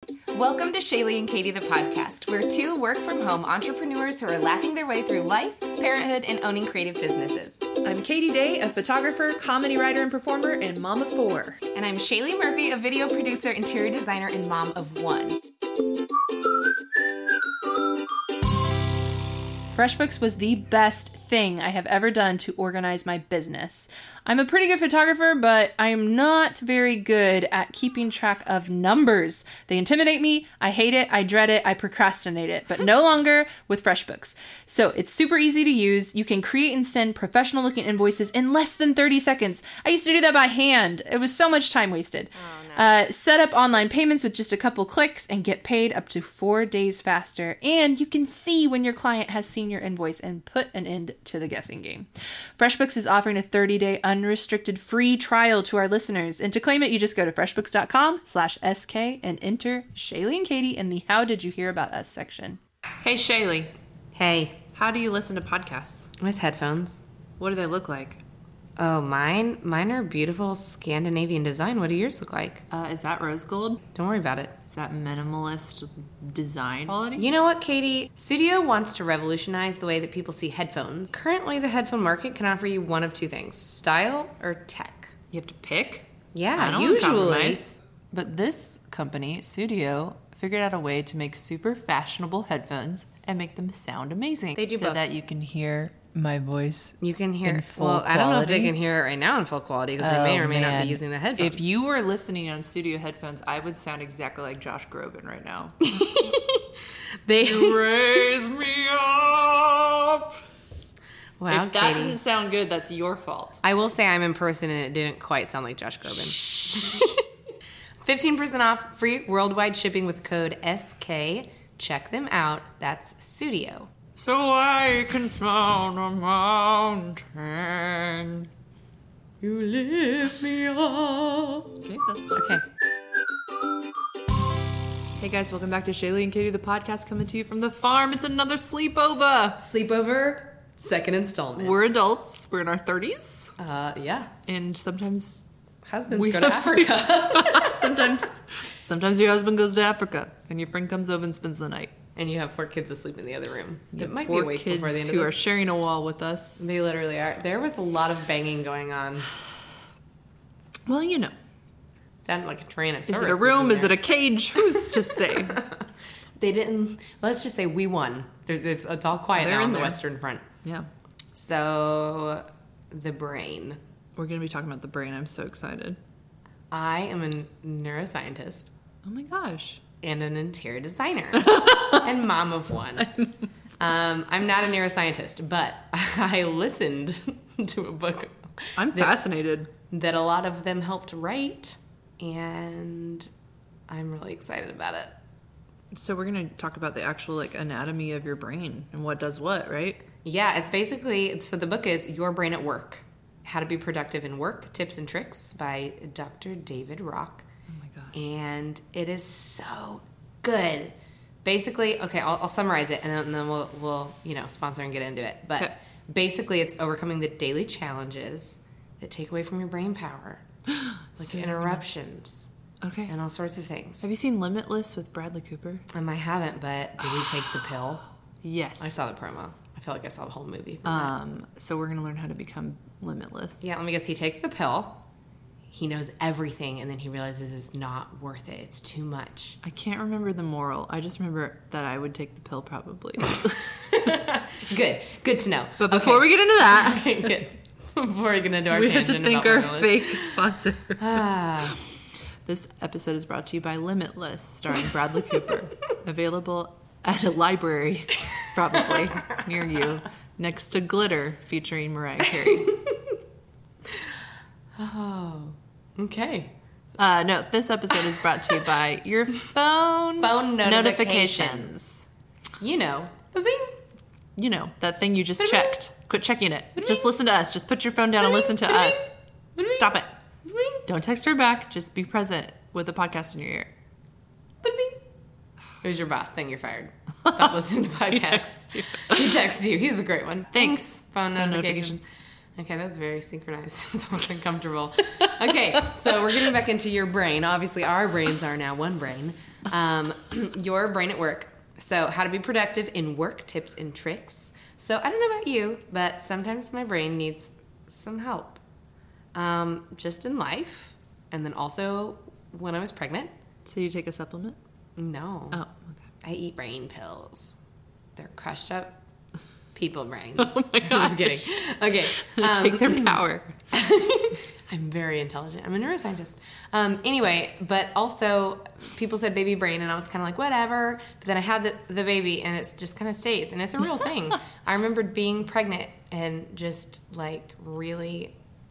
Welcome to Shaylee and Katie, the podcast. We're two work-from-home entrepreneurs who are laughing their way through life, parenthood, and owning creative businesses. I'm Katie Day, a photographer, comedy writer and performer, and mom of 4. And I'm Shaylee Murphy, a video producer, interior designer, and mom of 1. FreshBooks was the best thing I have ever done to organize my business. I'm a pretty good photographer, but I am not very good at keeping track of numbers. They intimidate me, I hate it, I dread it, I procrastinate it, but no longer with FreshBooks. So it's super easy to use. You can create and send professional looking invoices in less than 30 seconds. I used to do that by hand. It was so much time wasted. Set up online payments with just a couple clicks and get paid up to 4 days faster. And you can see when your client has seen your invoice and put an end to the guessing game. FreshBooks is offering a 30-day unrestricted free trial to our listeners. And to claim it, you just go to freshbooks.com/SK and enter Shaylee and Katie in the How Did You Hear About Us section. Hey, Shaylee. Hey, How do you listen to podcasts? with headphones. What do they look like? Oh, mine are beautiful Scandinavian design. What do yours look like? Is that rose gold? Don't worry about it. Is that minimalist design quality? You know what, Katie? Studio wants to revolutionize the way that people see headphones. Currently, the headphone market can offer you one of two things: style or tech. You have to pick? Yeah, I don't usually. compromise. But this company, Studio, figured out a way to make super fashionable headphones and make them sound amazing. They do so both. that you can hear my voice. You can hear in full well, I don't know if they quality? can hear it right now in full quality because they may or may not be using the headphones. If you were listening on Studio headphones, I would sound exactly like Josh Groban right now. they Raise me up. wow, If that Katie. didn't sound good, that's your fault. I will say I'm in person and it didn't quite sound like Josh Groban. 15% off, free worldwide shipping with code SK. Check them out. That's Studio. So I can climb a mountain. You lift me up. Okay, that's fine. Okay. Hey guys, welcome back to Shaylee and Katie, the podcast coming to you from the farm. It's another sleepover. Sleepover, second installment. We're adults. We're in our 30s. Yeah. And sometimes Husbands we go to have Africa. sometimes your husband goes to Africa and your friend comes over and spends the night. And you have 4 kids asleep in the other room. That might be 4 awake kids before the end who of are this. sharing a wall with us. They literally are. There was a lot of banging going on. Well, you know. Sounded like a Tyrannosaurus. Is it a room? Is it a cage? Who's to say? They didn't. Let's just say we won. It's all quiet They're now in on the there. Western Front. Yeah. So, the brain. We're going to be talking about the brain. I'm so excited. I am a neuroscientist Oh my gosh. and an interior designer and mom of 1. I'm not a neuroscientist, but I listened to a book I'm fascinated. that a lot of them helped write, and I'm really excited about it. So we're going to talk about the actual like anatomy of your brain and what does what, right? Yeah, it's basically, so the book is Your Brain at Work: How to Be Productive in Work, Tips and Tricks by Dr. David Rock. Oh my gosh. And it is so good. Basically, okay, I'll summarize it, and then we'll sponsor and get into it. But Okay. basically, it's overcoming the daily challenges that take away from your brain power, like interruptions Okay. and all sorts of things. Have you seen Limitless with Bradley Cooper? I haven't, but did he take the pill? Yes. I saw the promo. I feel like I saw the whole movie. From that. So we're going to learn how to become limitless. Yeah, let me guess. He takes the pill. He knows everything, and then he realizes it's not worth it. It's too much. I can't remember the moral. I just remember that I would take the pill probably. Good to know. But before we get into that, Okay, good. Before we get into our we have tangent to thank about our Limitless. fake sponsor. Ah, This episode is brought to you by Limitless, starring Bradley Cooper. Available at a library, probably, near you, next to Glitter, featuring Mariah Carey. okay. No, this episode is brought to you by your phone Notifications. You know. Ba-bing. You know, that thing you just checked. Quit checking it. Just listen to us. Just put your phone down and listen to us. Stop it. Don't text her back. Just be present with the podcast in your ear. Ba-bing. Who's your boss saying you're fired? Stop listening to podcasts. He texts you. He's a great one. Thanks. Phone notifications. Okay, that was very synchronized. It's almost uncomfortable. Okay, so we're getting back into your brain. Obviously, our brains are now one brain. Your brain at work. So, how to be productive in work, tips and tricks. So, I don't know about you, but sometimes my brain needs some help. Just in life, and then also when I was pregnant. So you take a supplement? No. Oh, okay. I eat brain pills. They're crushed up people brains. Oh my I'm just kidding. Okay. Take their power. I'm very intelligent. I'm a neuroscientist. Anyway, but also people said baby brain, and I was kind of like, whatever. But then I had the baby, and it just kind of stays, and it's a real thing. I remembered being pregnant and just like really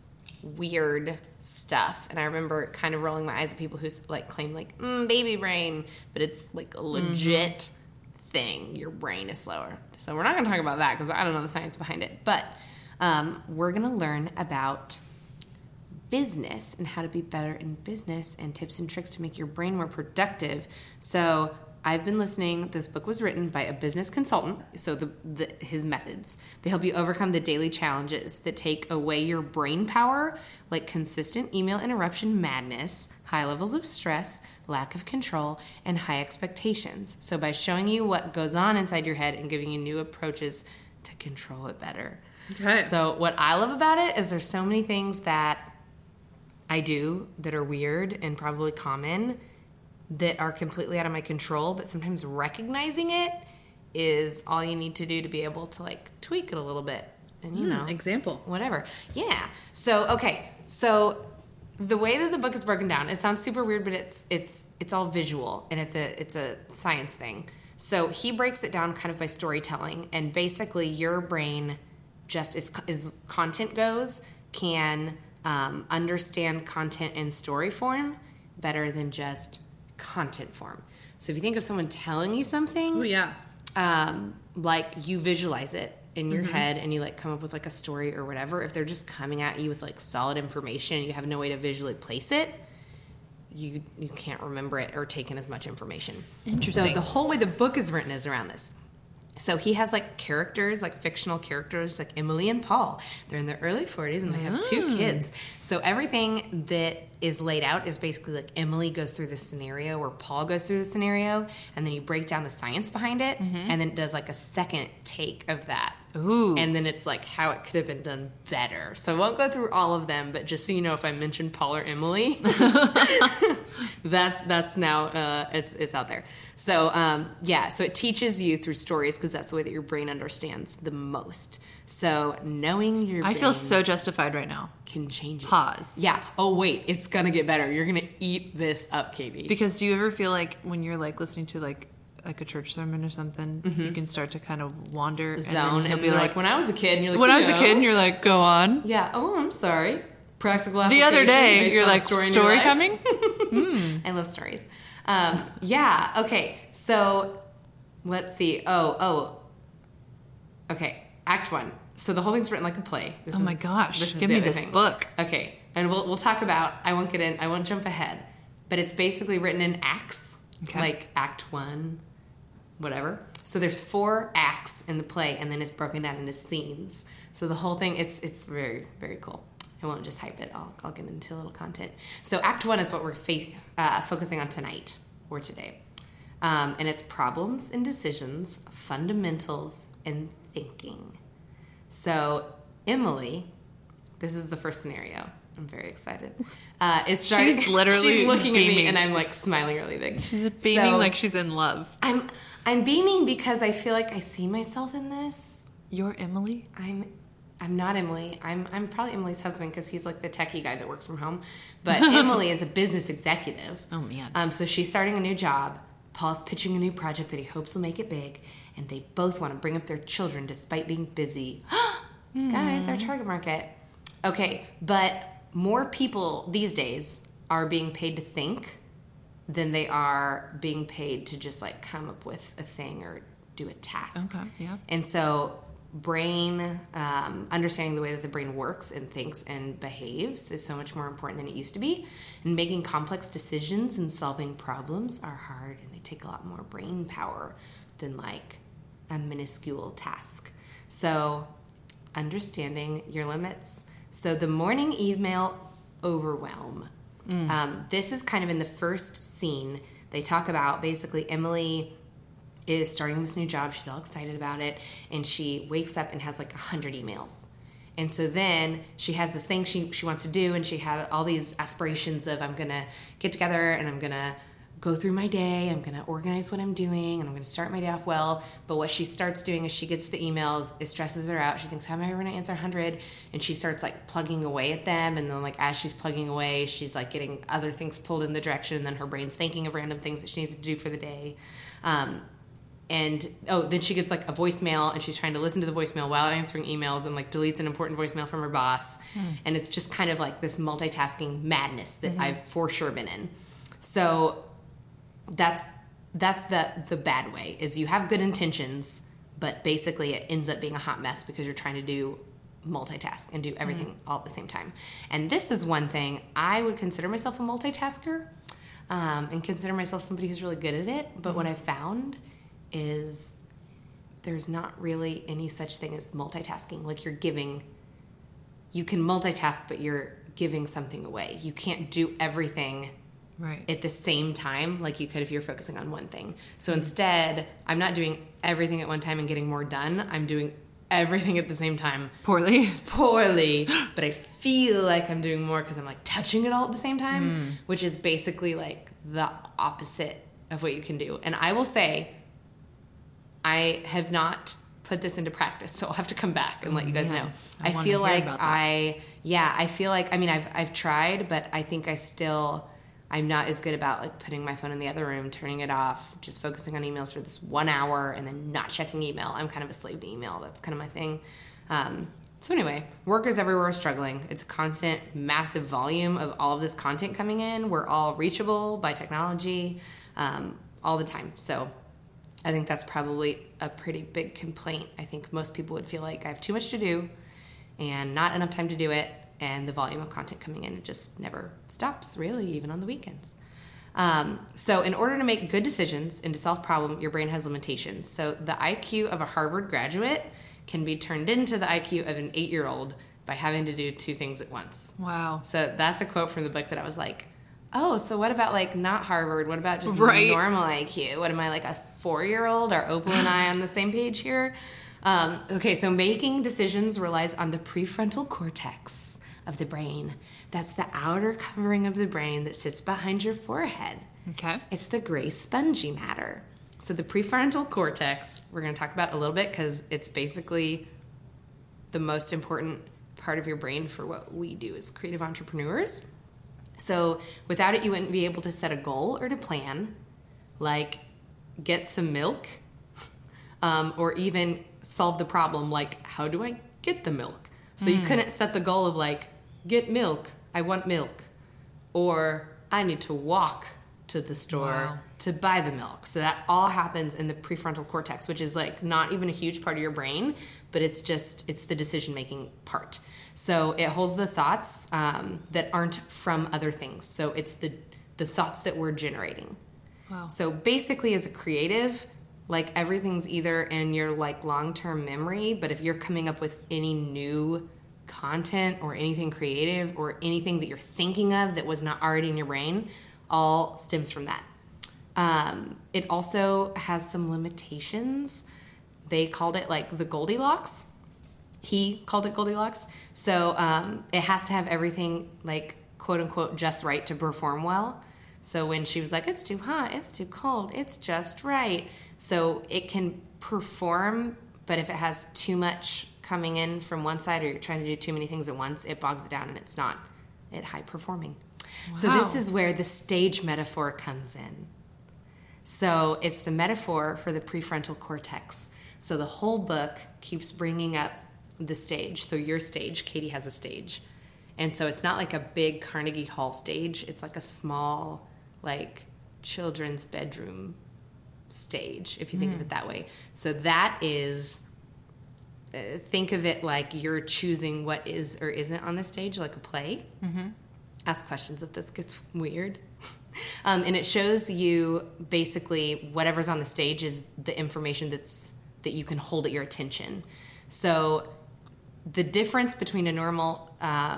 weird stuff, and I remember kind of rolling my eyes at people who like claim like baby brain, but it's like a legit thing. Your brain is slower. So we're not going to talk about that because I don't know the science behind it. But we're going to learn about business and how to be better in business and tips and tricks to make your brain more productive. So I've been listening. This book was written by a business consultant. So his methods, they help you overcome the daily challenges that take away your brain power, like consistent email interruption madness, high levels of stress, lack of control, and high expectations. So by showing you what goes on inside your head and giving you new approaches to control it better. Okay. So what I love about it is there's so many things that I do that are weird and probably common that are completely out of my control, but sometimes recognizing it is all you need to do to be able to like tweak it a little bit. And you know, example. whatever. Yeah. So, okay. So the way that the book is broken down, it sounds super weird, but it's all visual, and it's a science thing. So he breaks it down kind of by storytelling, and basically your brain just as content goes can understand content in story form better than just content form. So if you think of someone telling you something, Oh, yeah. like you visualize it in your head and you like come up with like a story or whatever. If they're just coming at you with like solid information and you have no way to visually place it, you can't remember it or take in as much information. Interesting. So the whole way the book is written is around this. So he has like characters, like fictional characters, like Emily and Paul. They're in their early 40s and they have 2 kids. So everything that is laid out is basically like Emily goes through the scenario or Paul goes through the scenario, and then you break down the science behind it, and then it does like a second take of that. Ooh. And then it's like how it could have been done better. So I won't go through all of them, but just so you know, if I mention Paul or Emily, that's now it's out there. So so it teaches you through stories because that's the way that your brain understands the most. So knowing your I brain feel so justified right now. can change it. Pause. Yeah. Oh wait, it's gonna get better. You're gonna eat this up, Katie. Because do you ever feel like when you're like listening to like a church sermon or something, you can start to kind of wander, Zone and and he'll be like, when I was a kid, and you're like, when I was a "Yes." kid, and you're like, go on. yeah. Oh, I'm sorry. Practical The application. other day, based you're on a like, story in your story life. coming? I love stories. Yeah. Okay. So let's see. Oh. Okay. Act 1. So the whole thing's written like a play. Oh my gosh. This is Give the me other this thing. book. Okay. And we'll talk about. I won't jump ahead. But it's basically written in acts. Okay. Like Act 1, whatever. So there's 4 acts in the play, and then it's broken down into scenes. So the whole thing, it's very, very cool. I won't just hype it. I'll get into a little content. So Act 1 is what we're focusing on tonight or today. And it's problems and decisions, fundamentals, and thinking. So Emily, this is the first scenario. I'm very excited. She's literally looking at me, beaming. and I'm like smiling really big. She's beaming So, like she's in love. I'm beaming because I feel like I see myself in this. You're Emily? I'm not Emily. I'm probably Emily's husband because he's like the techie guy that works from home. But Emily is a business executive. Oh, man. So she's starting a new job. Paul's pitching a new project that he hopes will make it big, and they both want to bring up their children despite being busy. Guys, our target market. Okay, but more people these days are being paid to think than they are being paid to just like come up with a thing or do a task. Okay, yeah. And so brain, understanding the way that the brain works and thinks and behaves is so much more important than it used to be. And making complex decisions and solving problems are hard, and they take a lot more brain power than like a minuscule task. So understanding your limits. So the morning email overwhelm. This is kind of in the first scene they talk about basically Emily is starting this new job. She's all excited about it. And she wakes up and has like 100 emails. And so then she has this thing she wants to do, and she had all these aspirations of, I'm going to get together and I'm going to go through my day, I'm going to organize what I'm doing, and I'm going to start my day off well. But what she starts doing is she gets the emails, it stresses her out. She thinks, how am I going to answer 100? And she starts like plugging away at them. And then like as she's plugging away, she's like getting other things pulled in the direction. And then her brain's thinking of random things that she needs to do for the day. Then she gets like a voicemail, and she's trying to listen to the voicemail while answering emails, and like deletes an important voicemail from her boss. And it's just kind of like this multitasking madness that I've for sure been in. So that's the bad way, is you have good intentions, but basically it ends up being a hot mess because you're trying to do multitask and do everything all at the same time. And this is one thing, I would consider myself a multitasker, and consider myself somebody who's really good at it. But what I've found is there's not really any such thing as multitasking. Like you can multitask, but you're giving something away. You can't do everything at the same time like you could if you're focusing on one thing. So instead, I'm not doing everything at one time and getting more done. I'm doing everything at the same time. Poorly. But I feel like I'm doing more because I'm like touching it all at the same time, which is basically like the opposite of what you can do. And I will say, I have not put this into practice, so I'll have to come back and let you guys know. I feel like I've tried, but I think I'm not as good about like putting my phone in the other room, turning it off, just focusing on emails for this 1 hour and then not checking email. I'm kind of a slave to email. That's kind of my thing. So anyway, workers everywhere are struggling. It's a constant, massive volume of all of this content coming in. We're all reachable by technology all the time. So I think that's probably a pretty big complaint. I think most people would feel like I have too much to do and not enough time to do it, and the volume of content coming in, it just never stops, really, even on the weekends. So in order to make good decisions and to solve problems, your brain has limitations. So the IQ of a Harvard graduate can be turned into the IQ of an 8-year-old by having to do 2 things at once. Wow. So that's a quote from the book that I was like, oh, so what about like not Harvard? What about just normal IQ? What am I, like a 4-year-old? Are Opal and I on the same page here? Okay, so making decisions relies on the prefrontal cortex of the brain. That's the outer covering of the brain that sits behind your forehead. Okay. It's the gray spongy matter. So the prefrontal cortex, we're going to talk about a little bit because it's basically the most important part of your brain for what we do as creative entrepreneurs. So without it, you wouldn't be able to set a goal or to plan, like get some milk, or even solve the problem, like how do I get the milk? So you couldn't set the goal of like, get milk, I want milk, or I need to walk to the store to buy the milk. So that all happens in the prefrontal cortex, which is like not even a huge part of your brain, but it's the decision-making part. So it holds the thoughts that aren't from other things. So it's the thoughts that we're generating. Wow. So basically as a creative, like everything's either in your like long-term memory, but if you're coming up with any new content or anything creative or anything that you're thinking of that was not already in your brain, all stems from that. It also has some limitations. They called it like the Goldilocks. He called it Goldilocks. So it has to have everything like quote unquote just right to perform well. So when she was like, it's too hot, it's too cold, it's just right. So it can perform, but if it has too much coming in from one side or you're trying to do too many things at once, it bogs it down and it's not high performing. Wow. So this is where the stage metaphor comes in. So it's the metaphor for the prefrontal cortex. So the whole book keeps bringing up the stage. So your stage, Katie has a stage. And so it's not like a big Carnegie Hall stage. It's like a small, like children's bedroom stage, if you think of it that way. So that is, think of it like you're choosing what is or isn't on the stage, like a play. Mm-hmm. Ask questions if this gets weird. And it shows you basically whatever's on the stage is the information that you can hold at your attention. So the difference between a normal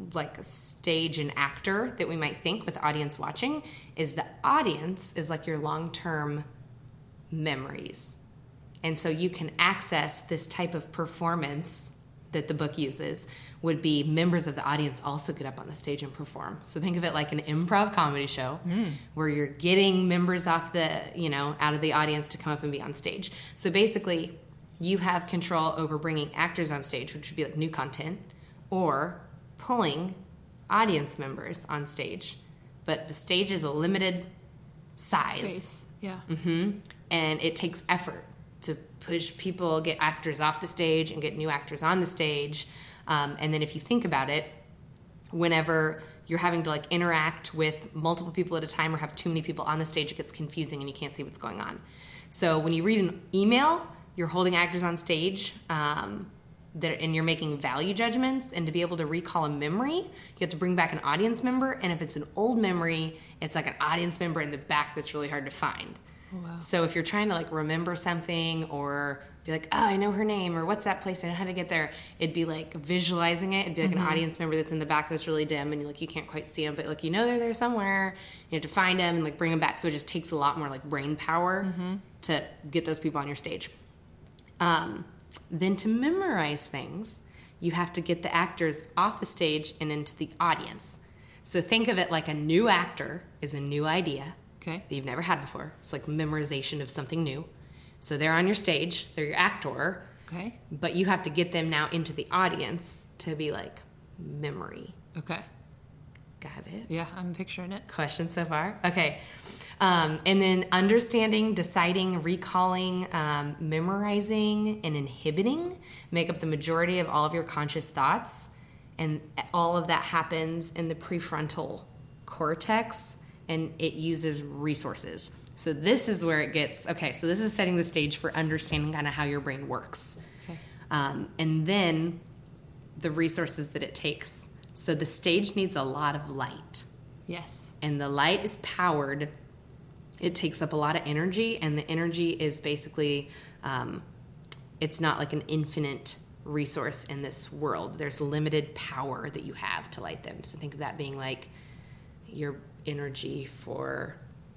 like a stage and actor that we might think with audience watching is the audience is like your long-term memories. And so you can access this type of performance that the book uses would be members of the audience also get up on the stage and perform. So think of it like an improv comedy show where you're getting members off the, out of the audience to come up and be on stage. So basically you have control over bringing actors on stage, which would be like new content, or pulling audience members on stage. But the stage is a limited size. Space. Yeah. And it takes effort to push people, get actors off the stage and get new actors on the stage. And then if you think about it, whenever you're having to like interact with multiple people at a time or have too many people on the stage, it gets confusing and you can't see what's going on. So when you read an email, you're holding actors on stage and you're making value judgments. And to be able to recall a memory, you have to bring back an audience member. And if it's an old memory, it's like an audience member in the back that's really hard to find. Wow. So if you're trying to like remember something or be like, oh, I know her name, or what's that place, I know how to get there, it'd be like visualizing it. It'd be like an audience member that's in the back that's really dim and you can't quite see them, but like they're there somewhere. You have to find them and like bring them back. So it just takes a lot more like brain power to get those people on your stage. Then to memorize things, you have to get the actors off the stage and into the audience. So think of it like a new actor is a new idea. Okay. That you've never had before. It's like memorization of something new. So they're on your stage, they're your actor. Okay. But you have to get them now into the audience to be like memory. Okay. Got it? Yeah, I'm picturing it. Questions so far? Okay. And then understanding, deciding, recalling, memorizing, and inhibiting make up the majority of all of your conscious thoughts. And all of that happens in the prefrontal cortex, and it uses resources. So this is where it gets, so this is setting the stage for understanding kind of how your brain works. Okay. And then the resources that it takes. So the stage needs a lot of light. Yes. And the light is powered. It takes up a lot of energy, and the energy is basically, it's not like an infinite resource in this world. There's limited power that you have to light them. So think of that being like your energy for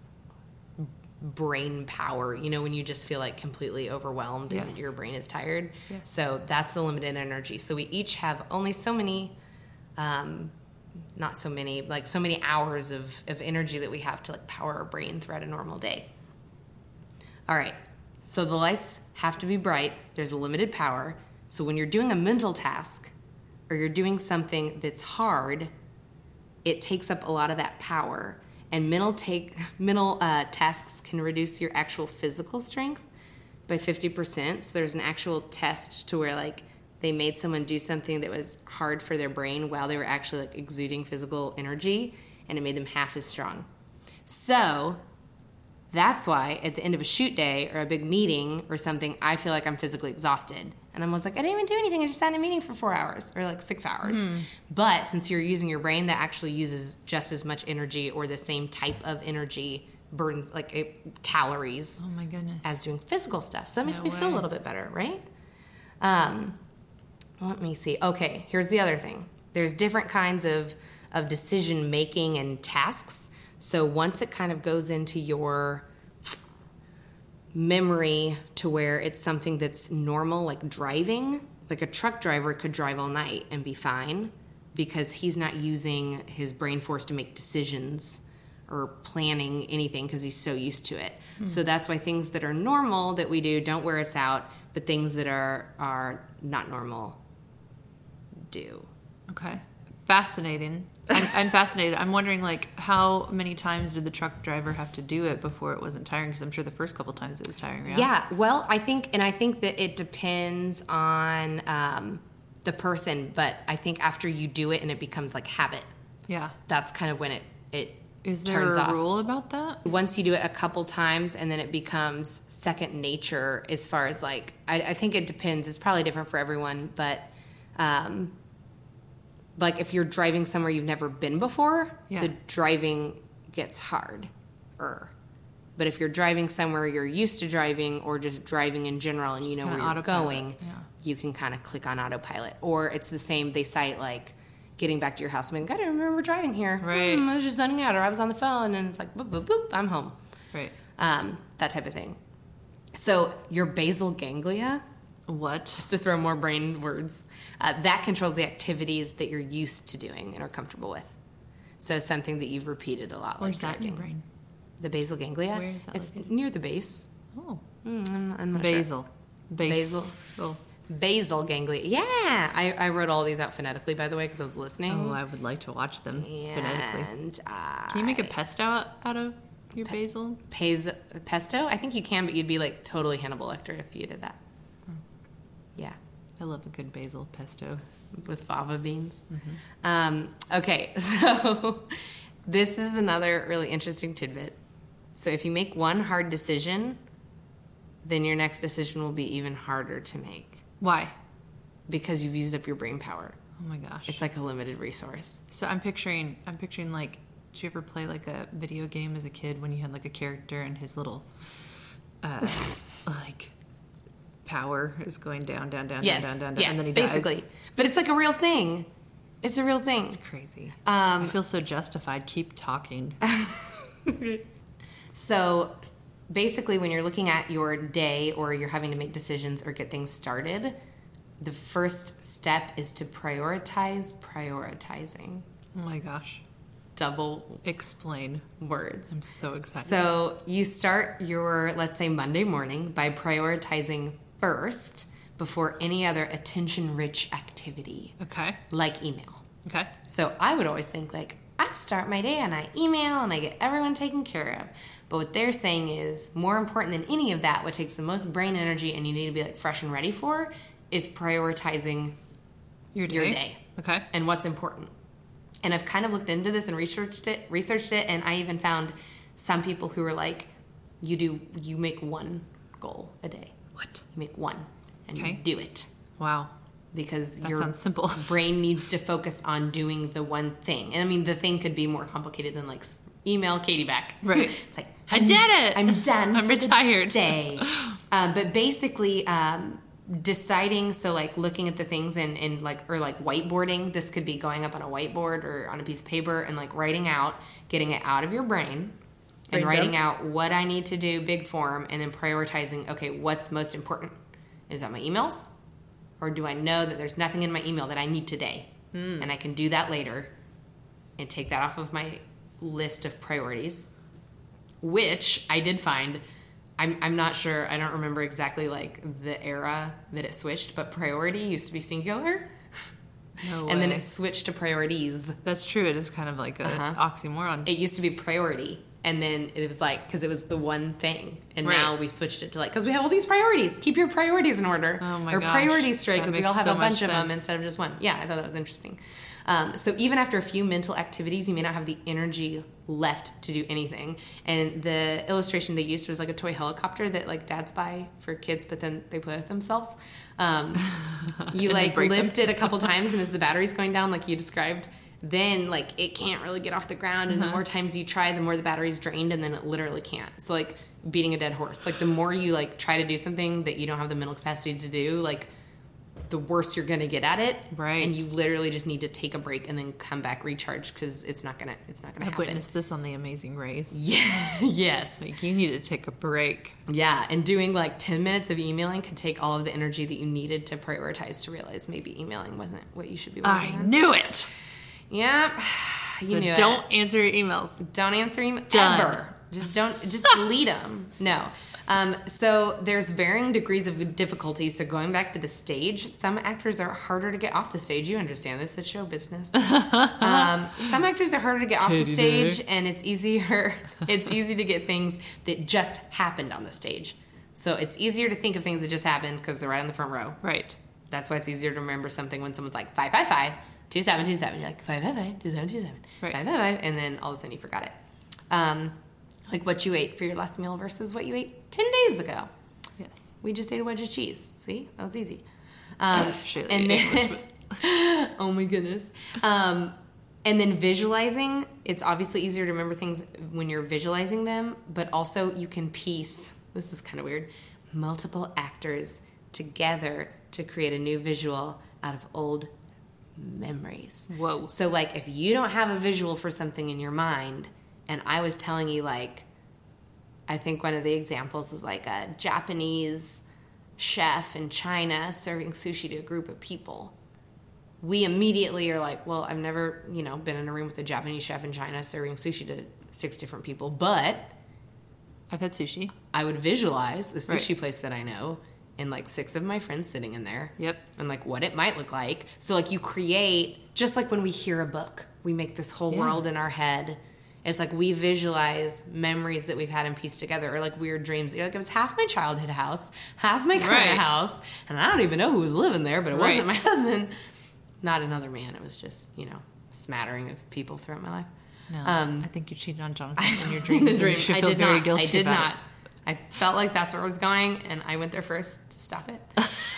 brain power, when you just feel like completely overwhelmed and your brain is tired. Yes. So that's the limited energy. So we each have only so many, not so many, like so many hours of energy that we have to like power our brain throughout a normal day. All right. So the lights have to be bright. There's a limited power. So when you're doing a mental task or you're doing something that's hard, it takes up a lot of that power. And mental tasks can reduce your actual physical strength by 50%. So there's an actual test to where like they made someone do something that was hard for their brain while they were actually like exuding physical energy, and it made them half as strong. So that's why at the end of a shoot day or a big meeting or something, I feel like I'm physically exhausted. And I'm always like, I didn't even do anything. I just sat in a meeting for 4 hours or like 6 hours. But since you're using your brain that actually uses just as much energy or the same type of energy, burns like calories Oh my goodness. as doing physical stuff. So that makes me feel a little bit better, right? Let me see. Okay, here's the other thing. There's different kinds of decision making and tasks. So once it kind of goes into your memory to where it's something that's normal, like driving, like a truck driver could drive all night and be fine because he's not using his brain force to make decisions or planning anything because he's so used to it. So that's why things that are normal that we do don't wear us out, but things that are not normal do. Okay. Fascinating. I'm fascinated. I'm wondering, like, how many times did the truck driver have to do it before it wasn't tiring? Because I'm sure the first couple times it was tiring. Yeah. Well, I think that it depends on the person, but I think after you do it and it becomes like habit, Yeah. that's kind of when it Is there turns a off. rule about that? Once you do it a couple times and then it becomes second nature as far as like, I think it depends. It's probably different for everyone, but like if you're driving somewhere you've never been before, the driving gets harder. But if you're driving somewhere you're used to driving or just driving in general and you know where you're going, you can kind of click on autopilot. Or it's the same, they cite like getting back to your house and being, I don't remember driving here. Right. I was just zoning out, or I was on the phone, and it's like, boop, boop, boop, I'm home. Right. That type of thing. So your basal ganglia, What? just to throw more brain words, that controls the activities that you're used to doing and are comfortable with. So something that you've repeated a lot. Where's like that in your driving. brain? The basal ganglia? Where is that It's located? near the base. Oh. I'm not sure. Basil. Basil. Basal ganglia. Yeah. I wrote all these out phonetically, by the way, because I was listening. Oh, I would like to watch them phonetically. And Can you make a pesto out of your basil? pesto? I think you can, but you'd be like totally Hannibal Lecter if you did that. Yeah. I love a good basil pesto. With fava beans. Okay, so this is another really interesting tidbit. So if you make one hard decision, then your next decision will be even harder to make Why? because you've used up your brain power. Oh my gosh. It's like a limited resource. So I'm picturing like, did you ever play like a video game as a kid when you had like a character and his little, like, power is going down, down, down, Yes, down, down, down, yes, and then he basically. dies? But it's like a real thing. It's a real thing. It's crazy. I feel so justified. Keep talking. So basically, when you're looking at your day or you're having to make decisions or get things started, the first step is to prioritize prioritizing. Oh my gosh. Double Explain. words. I'm so excited. So you start your, let's say, Monday morning by prioritizing first before any other attention-rich activity, Okay. like email. Okay. So I would always think, like, I start my day and I email and I get everyone taken care of. But what they're saying is more important than any of that, what takes the most brain energy and you need to be like fresh and ready for, is prioritizing Your your day Okay. and what's important. And I've kind of looked into this and researched it, and I even found some people who are like, you make one goal a day. What? You make one and Okay. you do it. Wow. Because That your sounds simple. brain needs to focus on doing the one thing. And I mean, the thing could be more complicated than like email Katie back. Right. It's like, I did it! I'm done. I'm for retired. The day. But basically, deciding, so like looking at the things and like, or like whiteboarding, this could be going up on a whiteboard or on a piece of paper and like writing out, getting it out of your brain and Brain writing dump. out what I need to do, big form, and then prioritizing, okay, what's most important? Is that my emails? Or do I know that there's nothing in my email that I need today? And I can do that later and take that off of my list of priorities, which I did find. I'm not sure. I don't remember exactly like the era that it switched, but priority used to be singular. No And then way. it switched to priorities. That's true. It is kind of like a oxymoron. It used to be priority. And then it was like, because it was the one thing. And Right. now we switched it to like, because we have all these priorities. Keep your priorities in order. Oh my or gosh. priorities straight, That because we makes all have so a bunch much of them sense. instead of just one. Yeah, I thought that was interesting. So even after a few mental activities, you may not have the energy left to do anything. And the illustration they used was like a toy helicopter that like dads buy for kids, but then they play with themselves. You like break them. lift it a couple times, and as the battery's going down, like you described, then like it can't really get off the ground, and the more times you try, the more the battery's drained, and then it literally can't. So like beating a dead horse, like the more you like try to do something that you don't have the mental capacity to do, like the worse you're gonna get at it. Right. And you literally just need to take a break and then come back recharge, because it's not gonna I've happen. witnessed this on The Amazing Race. Yeah. Yes. Like, you need to take a break. Yeah, and doing like 10 minutes of emailing could take all of the energy that you needed to prioritize to realize maybe emailing wasn't what you should be working I on. knew it. Yep. You So knew it. don't answer your emails. Don't answer email Done. ever. Just delete them. No. So there's varying degrees of difficulty. So going back to the stage, some actors are harder to get off the stage. You understand this? It's show business. Some actors are harder to get off the Katie stage, Day. and it's easier. It's easy to get things that just happened on the stage. So it's easier to think of things that just happened because they're right on the front row. Right. That's why it's easier to remember something when someone's like 555-2727. You're like 555-2727. Right. 555, and then all of a sudden you forgot it. Like what you ate for your last meal versus what you ate 10 days ago. Yes. We just ate a wedge of cheese. See, that was easy. Surely And it then, was- oh my goodness. And then visualizing, it's obviously easier to remember things when you're visualizing them, but also you can piece, this is kind of weird, multiple actors together to create a new visual out of old memories. Whoa. So, like, if you don't have a visual for something in your mind, and I was telling you, like, I think one of the examples was like a Japanese chef in China serving sushi to a group of people. We immediately are like, well, I've never, been in a room with a Japanese chef in China serving sushi to 6 different people, but I've had sushi. I would visualize a sushi place that I know and like 6 of my friends sitting in there. Yep. And like what it might look like. So like you create, just like when we hear a book, we make this whole world in our head. It's like we visualize memories that we've had and pieced together, or like weird dreams. You're like, it was half my childhood house, half my current house, and I don't even know who was living there, but it wasn't my husband. Not another man. It was just, a smattering of people throughout my life. No, I think you cheated on Jonathan in your dreams. In You should feel very guilty I did about not. it. I felt like that's where it was going, and I went there first to stop it.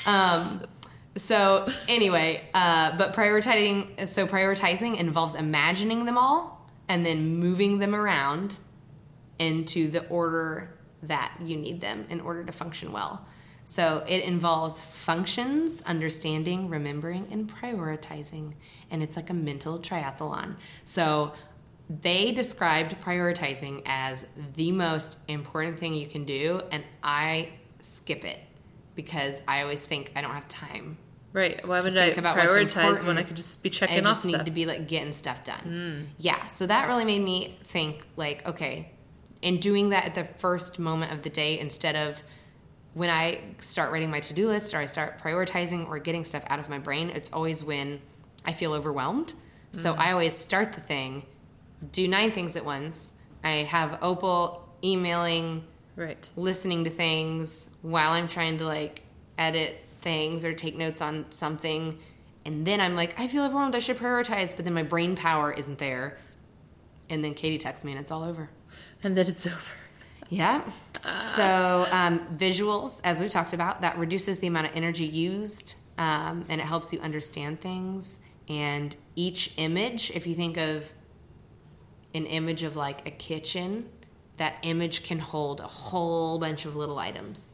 So anyway, but prioritizing involves imagining them all and then moving them around into the order that you need them in order to function well. So it involves functions, understanding, remembering, and prioritizing. And it's like a mental triathlon. So they described prioritizing as the most important thing you can do, and I skip it because I always think I don't have time. Right. Why would I think about what's prioritize important. when I could just be checking off I just stuff? need to be like getting stuff done. Yeah. So that really made me think like, okay, in doing that at the first moment of the day instead of when I start writing my to-do list or I start prioritizing or getting stuff out of my brain, it's always when I feel overwhelmed. So I always start the thing, do 9 things at once. I have Opal emailing, listening to things while I'm trying to like edit things or take notes on something. And then I'm like, I feel overwhelmed, I should prioritize. But then my brain power isn't there. And then Katie texts me and it's all over. And then it's over. Yeah. So visuals, as we talked about, that reduces the amount of energy used, and it helps you understand things. And each image, if you think of an image of like a kitchen, that image can hold a whole bunch of little items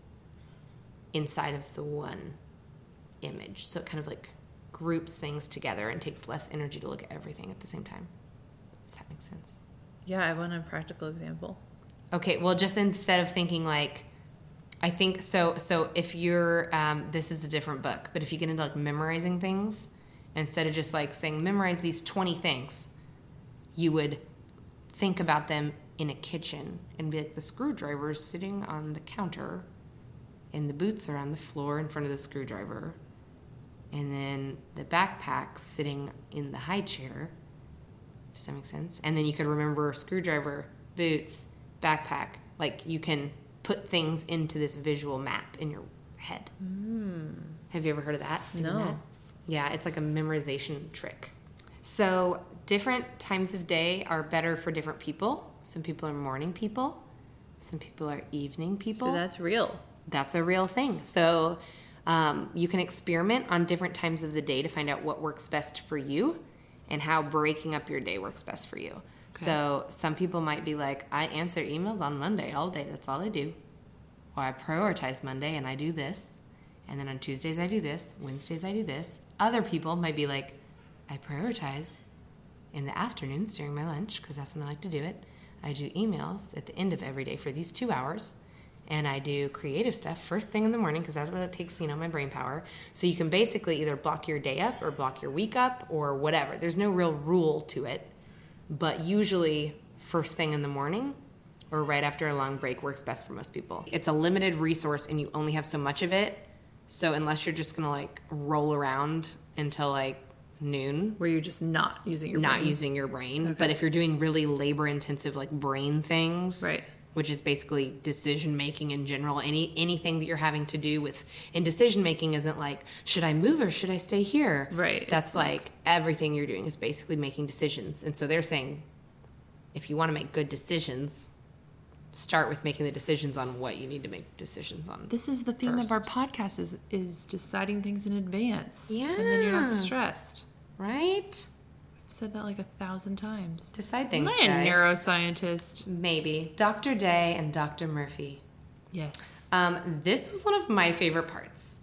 inside of the one image. So it kind of like groups things together and takes less energy to look at everything at the same time. Does that make sense? Yeah, I want a practical example. Okay, well, just instead of thinking like, I think, so if you're, this is a different book, but if you get into like memorizing things, instead of just like saying, memorize these 20 things, you would think about them in a kitchen and be like, the screwdriver is sitting on the counter and the boots are on the floor in front of the screwdriver. And then the backpack's sitting in the high chair. Does that make sense? And then you could remember screwdriver, boots, backpack. Like you can put things into this visual map in your head. Have you ever heard of that? No. That? Yeah, it's like a memorization trick. So different times of day are better for different people. Some people are morning people. Some people are evening people. So that's real. That's a real thing. So you can experiment on different times of the day to find out what works best for you and how breaking up your day works best for you. Okay. So some people might be like, I answer emails on Monday all day. That's all I do. Or I prioritize Monday and I do this. And then on Tuesdays I do this. Wednesdays I do this. Other people might be like, I prioritize in the afternoons during my lunch because that's when I like to do it. I do emails at the end of every day for these 2 hours. And I do creative stuff first thing in the morning because that's what it takes, my brain power. So you can basically either block your day up or block your week up or whatever. There's no real rule to it. But usually first thing in the morning or right after a long break works best for most people. It's a limited resource and you only have so much of it. So unless you're just going to like roll around until like noon. Where you're just not using your brain. Not using your brain. Okay. But if you're doing really labor intensive like brain things. Right. Which is basically decision making in general. Anything that you're having to do with in decision making isn't like, should I move or should I stay here? Right. That's like everything you're doing is basically making decisions. And so they're saying, if you want to make good decisions, start with making the decisions on what you need to make decisions on. This is the theme first. of our podcast is deciding things in advance. Yeah. And then you're not stressed. Right? I've said that like 1,000 times. Decide things, Am I a guys. neuroscientist? Maybe. Dr. Day and Dr. Murphy. Yes. This was one of my favorite parts.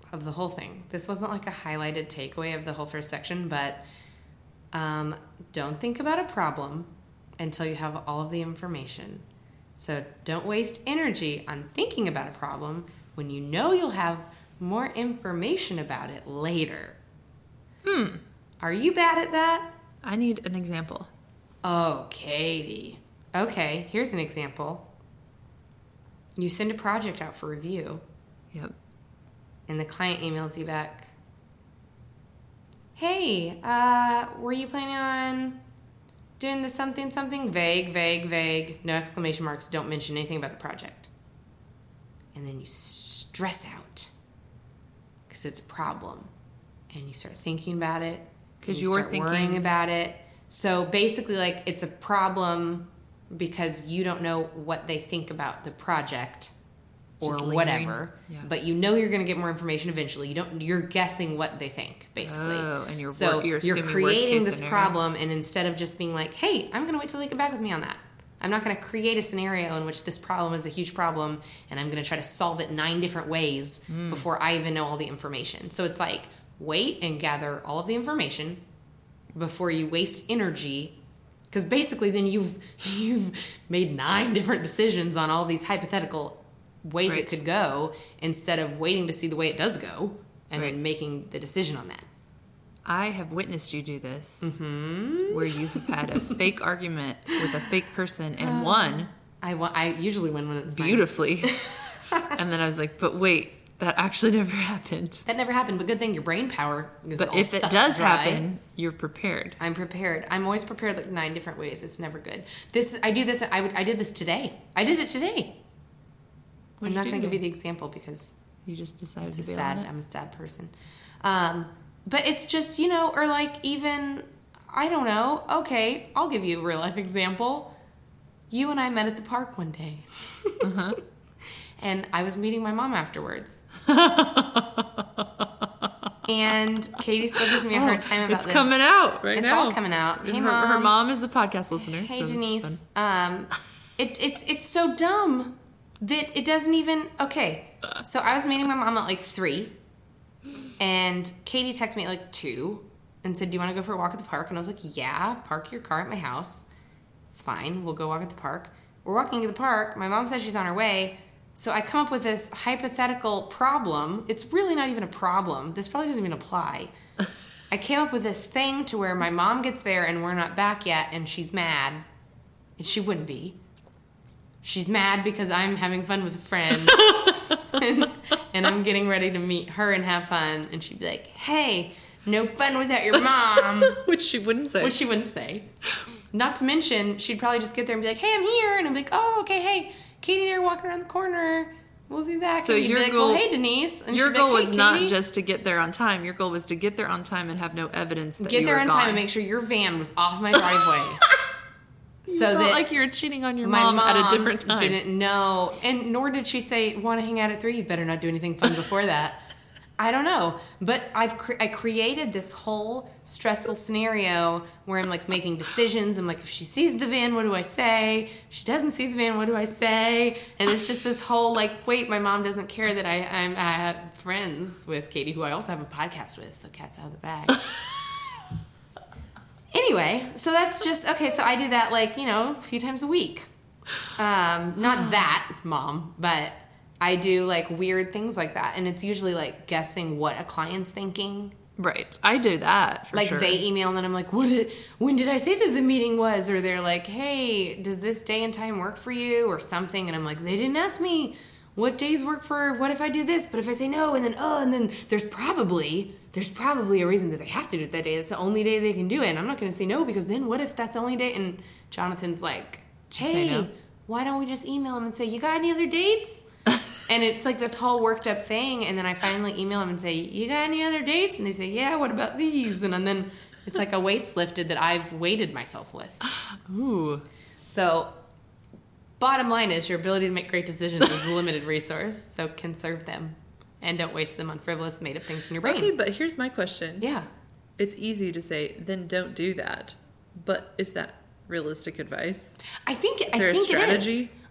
of the whole thing. This wasn't like a highlighted takeaway of the whole first section, but don't think about a problem until you have all of the information. So don't waste energy on thinking about a problem when you know you'll have more information about it later. Are you bad at that? I need an example. Oh, Katie. Okay, here's an example. You send a project out for review, Yep. and the client emails you back, hey, were you planning on doing this something, vague, no exclamation marks, don't mention anything about the project. And then you stress out because it's a problem, and you start thinking about it, Because you you're start worrying about it. So basically, like, it's a problem because you don't know what they think about the project or Just lingering. whatever, Yeah. but you know you're going to get more information eventually. You're guessing what they think, basically. Oh, and you're so you're assuming worst creating case this scenario. problem, and instead of just being like, hey, I'm going to wait till they get back with me on that. I'm not going to create a scenario in which this problem is a huge problem, and I'm going to try to solve it 9 different ways before I even know all the information. So it's like, wait and gather all of the information before you waste energy, because basically then you've made 9 different decisions on all these hypothetical ways Right. it could go, instead of waiting to see the way it does go and Right. then making the decision on that. I have witnessed you do this, where you have had a fake argument with a fake person and won I usually win when it's mine. beautifully. And then I was like, but wait, that actually never happened. That never happened, but good thing your brain power is But all if it sucked does dry. happen, you're prepared. I'm prepared. I'm always prepared like 9 different ways. It's never good. I do this. I did this today. I did it today. What'd I'm not you going do? to give you the example because You just decided it's to bail on it? I'm a sad person. But it's just, or like even, I don't know. Okay, I'll give you a real life example. You and I met at the park one day. Uh-huh. And I was meeting my mom afterwards. And Katie still gives me a hard time about It's this. coming out right It's now. all coming out. Hey, Her mom is a podcast listener. Hey, so this is Denise. fun. It's so dumb that it doesn't even. Okay, so I was meeting my mom at like 3, and Katie texted me at like 2 and said, "Do you want to go for a walk at the park?" And I was like, "Yeah, park your car at my house. It's fine. We'll go walk at the park." We're walking to the park. My mom says she's on her way. So I come up with this hypothetical problem. It's really not even a problem. This probably doesn't even apply. I came up with this thing to where my mom gets there and we're not back yet, and she's mad. And she wouldn't be. She's mad because I'm having fun with a friend. and I'm getting ready to meet her and have fun. And she'd be like, hey, no fun without your mom. Which she wouldn't say. Which she wouldn't say. Not to mention, she'd probably just get there and be like, hey, I'm here. And I'm like, oh, okay, hey, Katie and I are walking around the corner. We'll be back. So and you'd your be like, goal- well, hey, Denise. And Your she'd be like, goal hey, was not Katie. just to get there on time. Your goal was to get there on time and have no evidence that Get you there were on gone. time and make sure your van was off my driveway. You so felt that like you were cheating on your my mom at a different time. didn't know, and nor did she say, want to hang out at 3? You better not do anything fun before that. I don't know, but I created this whole stressful scenario where I'm like making decisions. I'm like, if she sees the van, what do I say? If she doesn't see the van, what do I say? And it's just this whole like, wait, my mom doesn't care that I have friends with Katie, who I also have a podcast with, so cat's out of the bag. Anyway, so that's just, okay, so I do that like, a few times a week. Not that, Mom, but I do like weird things like that. And it's usually like guessing what a client's thinking. Right. I do that for Like sure. they email and then I'm like, when did I say that the meeting was? Or they're like, hey, does this day and time work for you? Or something. And I'm like, they didn't ask me what days work for, what if I do this? But if I say no, and then there's probably a reason that they have to do it that day. It's the only day they can do it. And I'm not going to say no because then what if that's the only day? And Jonathan's like, Just say hey, no. why don't we just email him and say, you got any other dates? And it's like this whole worked up thing. And then I finally email them and say, you got any other dates? And they say, yeah, what about these? And then it's like a weight's lifted that I've weighted myself with. Ooh. So bottom line is your ability to make great decisions is a limited resource. So conserve them and don't waste them on frivolous made up things in your brain. Okay, but here's my question. Yeah. It's easy to say, then don't do that. But is that realistic advice? I think there a it is. strategy?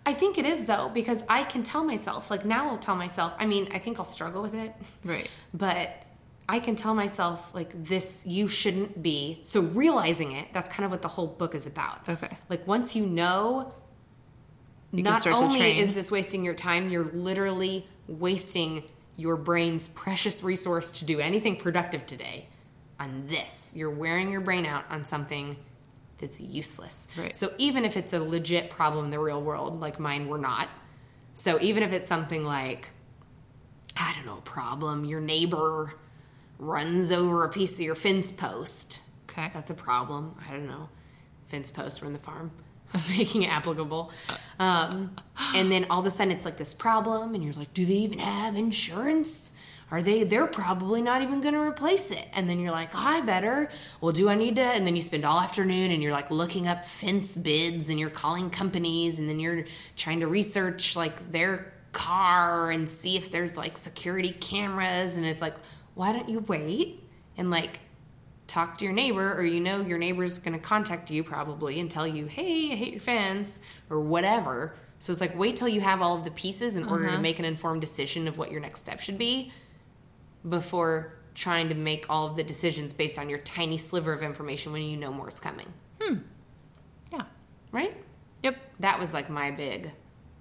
I think it is, though, because I can tell myself, like now I'll tell myself, I mean, I think I'll struggle with it. Right. But I can tell myself, like, this, you shouldn't be. So realizing it, that's kind of what the whole book is about. Okay. Like, once you know, You can not start to only train. is this wasting your time, you're literally wasting your brain's precious resource to do anything productive today on this. You're wearing your brain out on something that's useless. Right. So even if it's a legit problem in the real world, like mine were not. So even if it's something like, I don't know, a problem, your neighbor runs over a piece of your fence post. Okay. That's a problem. I don't know. Fence posts from the farm. Making it applicable. And then all of a sudden it's like this problem and you're like, do they even have insurance? They're probably not even going to replace it. And then you're like, I better. Well, do I need to? And then you spend all afternoon and you're like looking up fence bids and you're calling companies and then you're trying to research like their car and see if there's like security cameras. And it's like, why don't you wait and like talk to your neighbor, or your neighbor's going to contact you probably and tell you, hey, I hate your fence or whatever. So it's like, wait till you have all of the pieces in order to make an informed decision of what your next step should be before trying to make all of the decisions based on your tiny sliver of information when you know more is coming. Yeah. Right? Yep. That was like my big...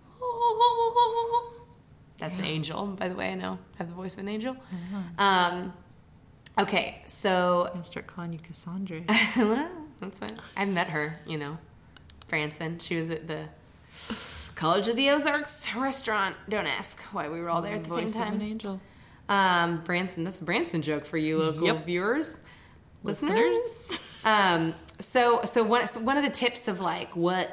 That's an angel, by the way. I know. I have the voice of an angel. Okay, so... I start calling you Cassandra. Well, that's fine. I met her, Branson. She was at the College of the Ozarks restaurant. Don't ask why we were all there at the same Voice of an time. angel. Branson, that's a Branson joke for you local viewers. Listeners. So one of the tips of like what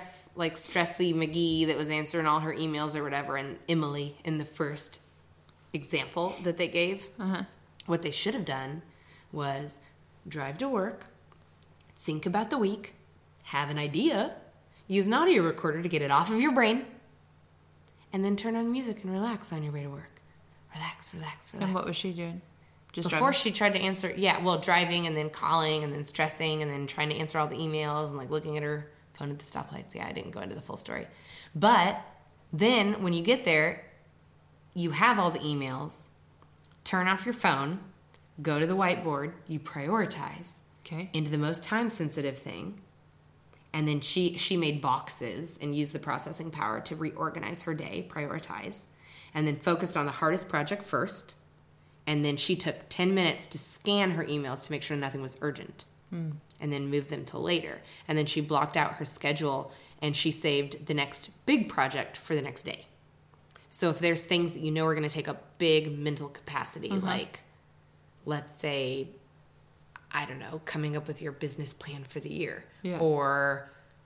Stressy McGee that was answering all her emails or whatever, and Emily in the first example that they gave, what they should have done was drive to work, think about the week, have an idea, use an audio recorder to get it off of your brain, and then turn on music and relax on your way to work. Relax. And what was she doing? Just Before driving? she tried to answer, driving and then calling and then stressing and then trying to answer all the emails and like looking at her phone at the stoplights. Yeah, I didn't go into the full story. But then when you get there, you have all the emails, turn off your phone, go to the whiteboard, you prioritize into the most time-sensitive thing. And then she made boxes and used the processing power to reorganize her day, prioritize, and then focused on the hardest project first. And then she took 10 minutes to scan her emails to make sure nothing was urgent. And then moved them till later. And then she blocked out her schedule and she saved the next big project for the next day. So if there's things that you know are going to take up big mental capacity, like, let's say, I don't know, coming up with your business plan for the year. Yeah. Or,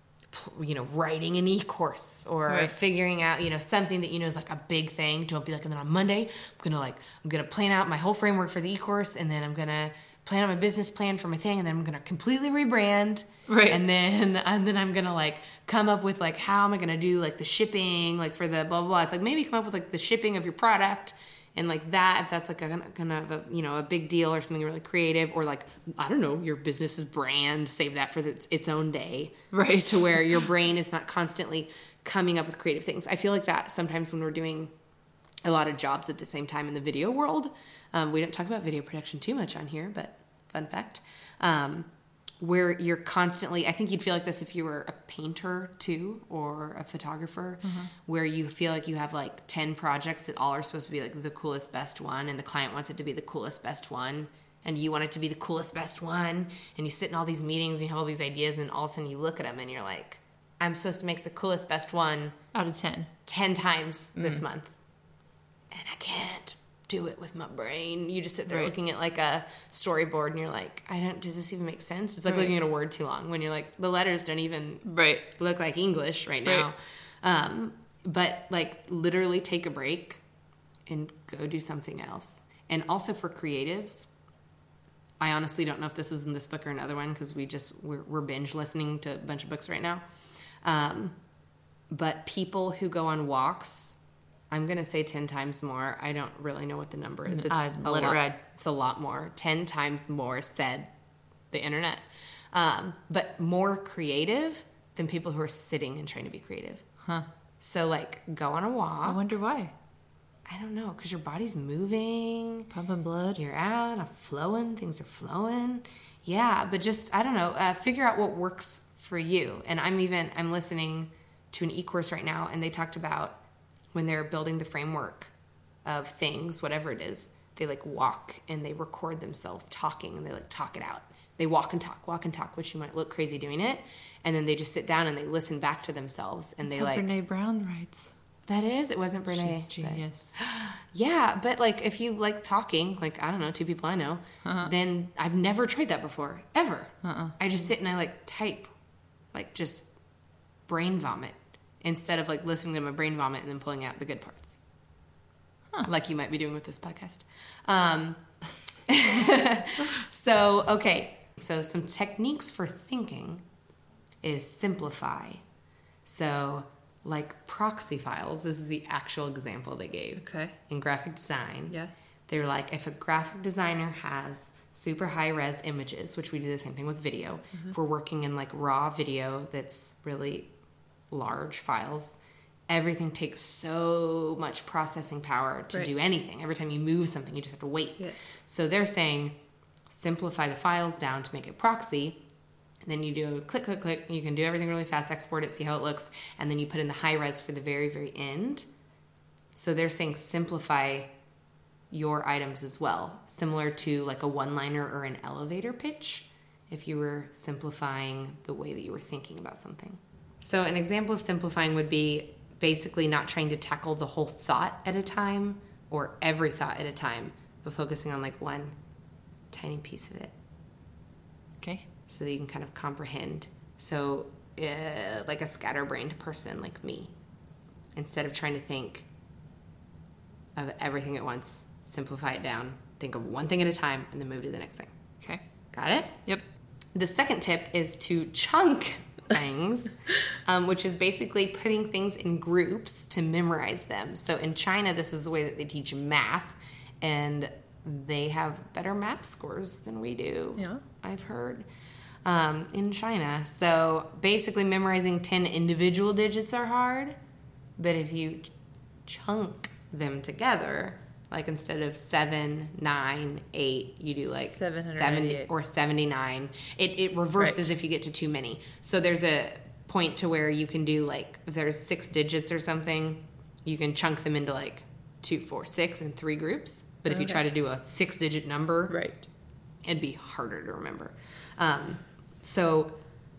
writing an e-course or figuring out, something that is like a big thing. Don't be like, and then on Monday, I'm going to plan out my whole framework for the e-course, and then I'm going to plan out my business plan for my thing, and then I'm going to completely rebrand. Right. And then I'm going to like come up with like, how am I going to do like the shipping, like for the blah, blah, blah. It's like maybe come up with like the shipping of your product and like that, if that's like a kind of a big deal or something really creative, or like, I don't know, your business's brand, save that for its own day. Right. To where your brain is not constantly coming up with creative things. I feel like that sometimes when we're doing a lot of jobs at the same time in the video world. We don't talk about video production too much on here, but fun fact. Where you're constantly, I think you'd feel like this if you were a painter too, or a photographer, where you feel like you have like 10 projects that all are supposed to be like the coolest, best one, and the client wants it to be the coolest, best one, and you want it to be the coolest, best one, and you sit in all these meetings and you have all these ideas, and all of a sudden you look at them and you're like, I'm supposed to make the coolest, best one out of 10 times this month, and I can't do it with my brain. You just sit there looking at like a storyboard and you're like, does this even make sense? It's like looking at a word too long when you're like, the letters don't even look like English right now. But like literally take a break and go do something else. And also for creatives, I honestly don't know if this is in this book or another one, because we're binge listening to a bunch of books right now. But people who go on walks, I'm going to say 10 times more. I don't really know what the number is. It's a lot more. 10 times more, said the internet. But more creative than people who are sitting and trying to be creative. So, like, go on a I walk. wonder why. I don't know, because your body's moving. Pumping blood. You're out, flowing. Things are flowing. Yeah, but just, I don't know, figure out what works for you. And I'm listening to an e-course right now, and they talked about when they're building the framework of things, whatever it is, they like walk and they record themselves talking and they like talk it out. They walk and talk, which you might look crazy doing it. And then they just sit down and they listen back to themselves and That's they how like, Brene Brown writes. that is, it wasn't Brene. She's genius. Yeah, but like if you like talking, like I don't know, 2 people I know, then I've never tried that before, ever. I just sit and I like type, like just brain vomit instead of like listening to my brain vomit and then pulling out the good parts, like you might be doing with this podcast. So okay, so some techniques for thinking is simplify. So like proxy files, this is the actual example they gave. Okay. In graphic design. Yes. They're like, if a graphic designer has super high res images, which we do the same thing with video, if we're working in like raw video that's really large files, everything takes so much processing power to do anything. Every time you move something, you just have to wait. Yes. So they're saying simplify the files down to make it proxy. Then you do click, click, click. You can do everything really fast, export it, see how it looks, and then you put in the high res for the very, very end. So they're saying simplify your items as well, similar to like a one-liner or an elevator pitch, if you were simplifying the way that you were thinking about something. So an example of simplifying would be basically not trying to tackle the whole thought at a time or every thought at a time, but focusing on like one tiny piece of it. Okay. So that you can kind of comprehend. So like a scatterbrained person like me, instead of trying to think of everything at once, simplify it down, think of one thing at a time, and then move to the next thing. Okay. Got it? Yep. The second tip is to chunk things, which is basically putting things in groups to memorize them. So in China, this is the way that they teach math, and they have better math scores than we do. Yeah. I've heard. In China. So basically memorizing 10 individual digits are hard, but if you chunk them together, like instead of 7, 9, 8, you do like 70 or 79. It reverses if you get to too many. So there's a point to where you can do like, if there's 6 digits or something, you can chunk them into like 2, 4, 6 in 3 groups. But if you try to do a 6-digit number, it'd be harder to remember. So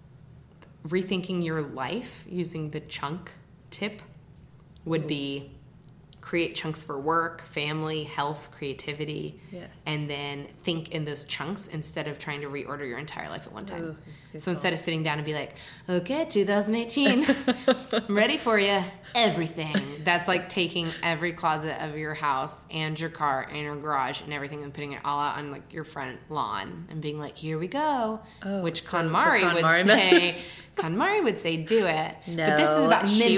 rethinking your life using the chunk tip would be create chunks for work, family, health, creativity, and then think in those chunks instead of trying to reorder your entire life at one time. So instead of sitting down and be like, okay, 2018, I'm ready for you, everything. That's like taking every closet of your house and your car and your garage and everything and putting it all out on like your front lawn and being like, here we go. Which so KonMari would say, KonMari would say, do it. No, but this is about mentally.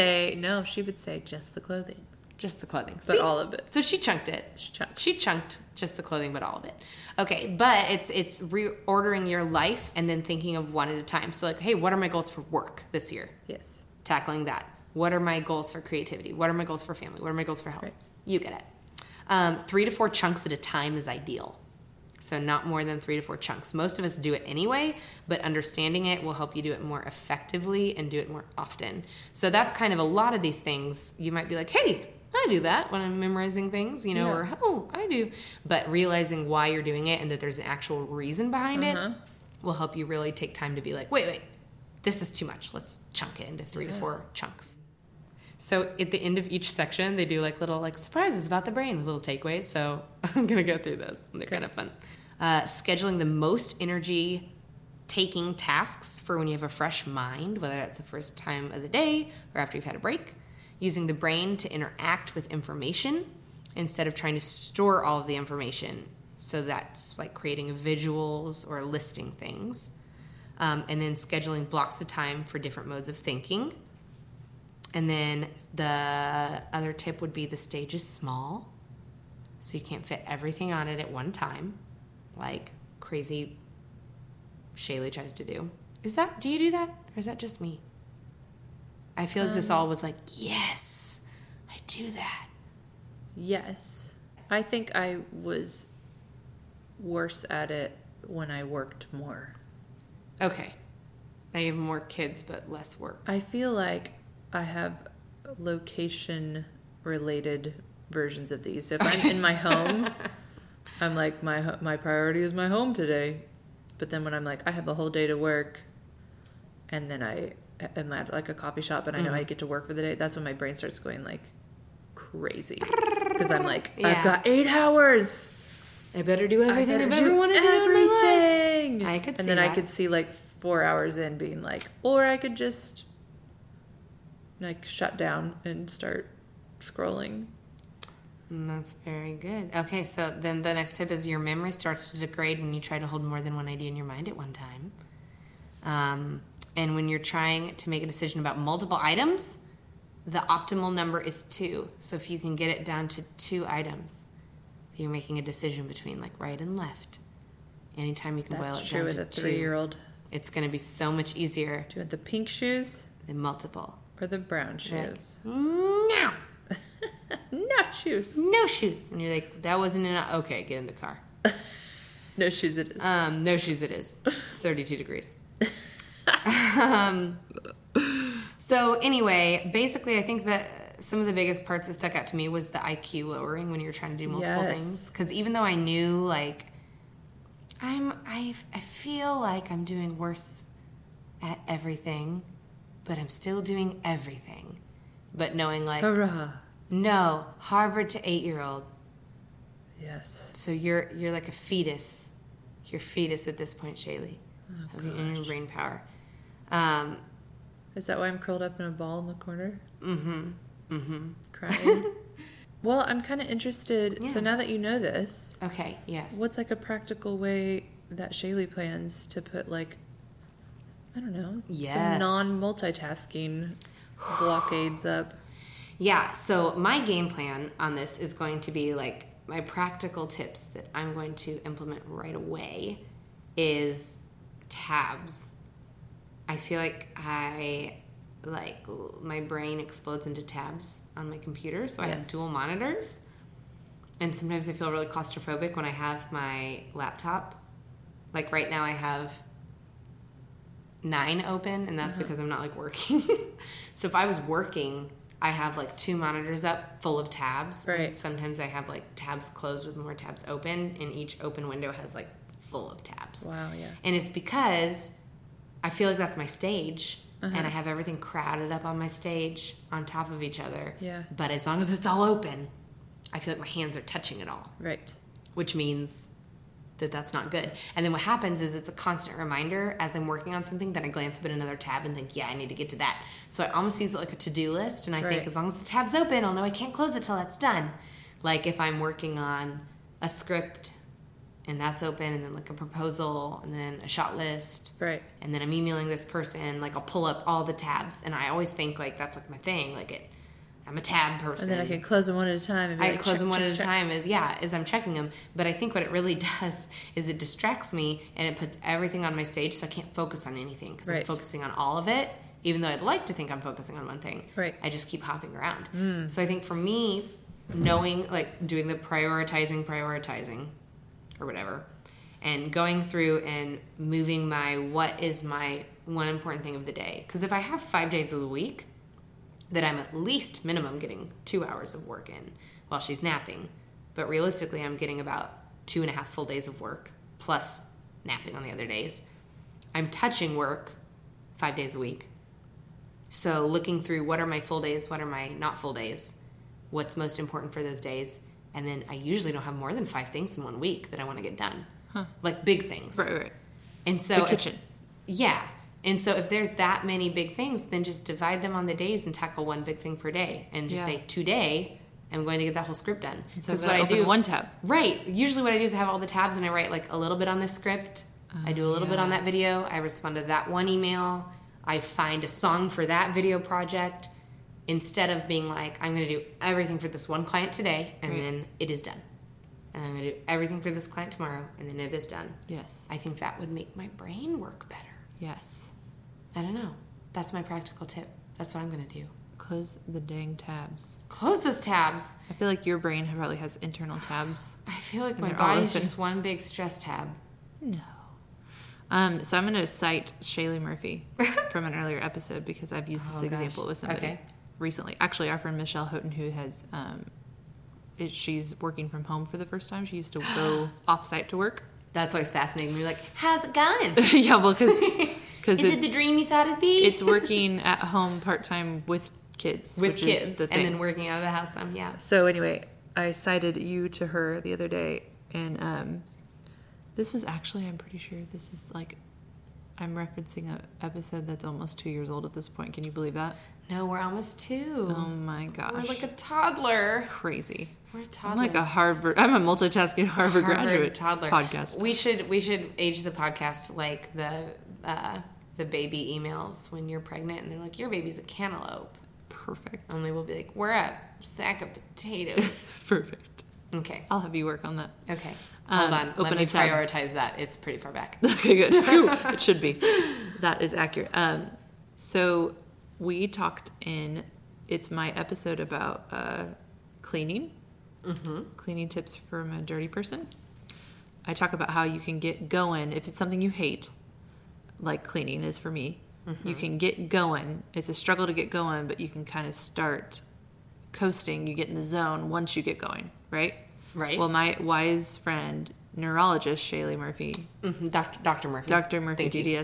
She would say just the clothing. Just the clothing. But all of it. So she chunked it. She chunked just the clothing, but all of it. Okay, but it's reordering your life and then thinking of one at a time. So like, hey, what are my goals for work this year? Yes. Tackling that. What are my goals for creativity? What are my goals for family? What are my goals for health? You get it. 3 to 4 chunks at a time is ideal. So not more than 3 to 4 chunks. Most of us do it anyway, but understanding it will help you do it more effectively and do it more often. So that's kind of a lot of these things. You might be like, hey, I do that when I'm memorizing things, or, oh, I do. But realizing why you're doing it and that there's an actual reason behind it will help you really take time to be like, wait, this is too much. Let's chunk it into 3 to 4 chunks. So at the end of each section, they do like little like surprises about the brain with little takeaways. So I'm going to go through those. They're kind of fun. Scheduling the most energy taking tasks for when you have a fresh mind, whether that's the first time of the day or after you've had a break. Using the brain to interact with information instead of trying to store all of the information. So that's like creating visuals or listing things. And then scheduling blocks of time for different modes of thinking. And then the other tip would be the stage is small. So you can't fit everything on it at one time, like crazy Shaylee tries to do. Do you do that? Or is that just me? I feel like this all was like, yes, I do that. Yes. I think I was worse at it when I worked more. Okay. I have more kids, but less work. I feel like I have location-related versions of these. So if I'm in my home, I'm like, my priority is my home today. But then when I'm like, I have a whole day to work, and then I am at like a coffee shop and I know I get to work for the day, that's when my brain starts going like crazy. Because I'm like, I've got 8 hours. I better do everything I've do ever wanted to do in my everything. life. I could see And then that. I could see like 4 hours in being like, or I could just like shut down and start scrolling. That's very good. Okay, so then the next tip is your memory starts to degrade when you try to hold more than one idea in your mind at one time. And when you're trying to make a decision about multiple items, the optimal number is 2. So if you can get it down to 2 items, you're making a decision between like right and left. Anytime you can boil That's it true down with to a 2, 3-year-old. it's going to be so much easier Do you want the pink shoes than multiple. or the brown shoes? No, No shoes. no shoes. And you're like, that wasn't enough. Okay, get in the car. No shoes it is. No shoes it is. It's 32 degrees. So anyway, basically I think that some of the biggest parts that stuck out to me was the IQ lowering when you're trying to do multiple Yes. things. Because even though I knew like I feel like I'm doing worse at everything, but I'm still doing everything. But knowing like, Hurrah. no, Harvard to 8-year-old. Yes. So you're like a fetus. You're a fetus at this point, Shaylee. In your brain power. Is that why I'm curled up in a ball in the corner? Mm-hmm. Crying? Well, I'm kind of interested. Yeah. So now that you know this, Okay, yes. what's like a practical way that Shaylee plans to put like, I don't know, Yes. some non-multitasking blockades up? Yeah, so my game plan on this is going to be like my practical tips that I'm going to implement right away is tabs. I feel like my brain explodes into tabs on my computer, so I have Yes. dual monitors. And sometimes I feel really claustrophobic when I have my laptop. Like right now I have 9 open, and that's because I'm not like working. So if I was working, I have like 2 monitors up full of tabs. Right. And sometimes I have like tabs closed with more tabs open, and each open window has like full of tabs. Wow, yeah. And it's because I feel like that's my stage, and I have everything crowded up on my stage on top of each other. Yeah. But as long as it's all open, I feel like my hands are touching it all, Right. which means that that's not good. And then what happens is it's a constant reminder as I'm working on something that I glance up at another tab and think, yeah, I need to get to that. So I almost use it like a to-do list, and I think Right. as long as the tab's open, I'll know I can't close it till that's done. Like if I'm working on a script and that's open, and then like a proposal, and then a shot list, Right. and then I'm emailing this person, like I'll pull up all the tabs, and I always think like that's like my thing, like I'm a tab person. And then I can close them one at a time. And be I like, close check, them one check, at a check. time as I'm checking them. But I think what it really does is it distracts me, and it puts everything on my stage, so I can't focus on anything because I'm Right. focusing on all of it, even though I'd like to think I'm focusing on one thing. Right. I just keep hopping around. So I think for me, knowing, like doing the prioritizing or whatever, and going through and moving what is my one important thing of the day. Because if I have 5 days of the week, that I'm at least minimum getting 2 hours of work in while she's napping. But realistically, I'm getting about 2.5 full days of work plus napping on the other days. I'm touching work 5 days a week. So looking through what are my full days, what are my not full days, what's most important for those days. And then I usually don't have more than 5 things in 1 week that I want to get done. Like big things. Right. And so The kitchen. Yeah. And so if there's that many big things, then just divide them on the days and tackle one big thing per day. And just say, today, I'm going to get that whole script done. So Because what I do, one tab. Right. Usually what I do is I have all the tabs, and I write like a little bit on this script. I do a little bit on that video. I respond to that one email. I find a song for that video project, instead of being like, I'm going to do everything for this one client today, and then it is done. And I'm going to do everything for this client tomorrow, and then it is done. Yes. I think that would make my brain work better. Yes. I don't know. That's my practical tip. That's what I'm going to do. Close the dang tabs. Close those tabs. I feel like your brain probably has internal tabs. I feel like And my they're all body's open. just one big stress tab. No. So I'm going to cite Shaylee Murphy from an earlier episode because I've used this example with somebody recently. Actually, our friend Michelle Houghton, who has, she's working from home for the first time. She used to go off-site to work. That's always fascinating. You're like, how's it going? Yeah, well, because Is it the dream you thought it'd be? It's working at home part-time with kids. With which kids. is the And thing. then working out of the house some, yeah. So anyway, I cited you to her the other day, and this was actually, I'm pretty sure this is like, I'm referencing an episode that's almost 2 years old at this point. Can you believe that? No, we're almost 2. Oh my gosh. We're like a toddler. Crazy. We're a toddler. I'm like I'm a multitasking Harvard graduate toddler podcast. We should age the podcast like the baby emails when you're pregnant and they're like, your baby's a cantaloupe. Perfect. Only we'll be like, we're a sack of potatoes. Perfect. Okay. I'll have you work on that. Okay. Hold on. open Let me a tab. prioritize that. It's pretty far back. Okay, good. Phew, it should be. That is accurate. So we talked it's my episode about cleaning. Mm-hmm. Cleaning tips from a dirty person. I talk about how you can get going if it's something you hate, like cleaning is for me. Mm-hmm. You can get going. It's a struggle to get going, but you can kind of start coasting. You get in the zone once you get going, right? Right. Well, my wise friend, neurologist Shaylee Murphy, Mm-hmm. Dr. Murphy. Dr. Murphy, Thank you.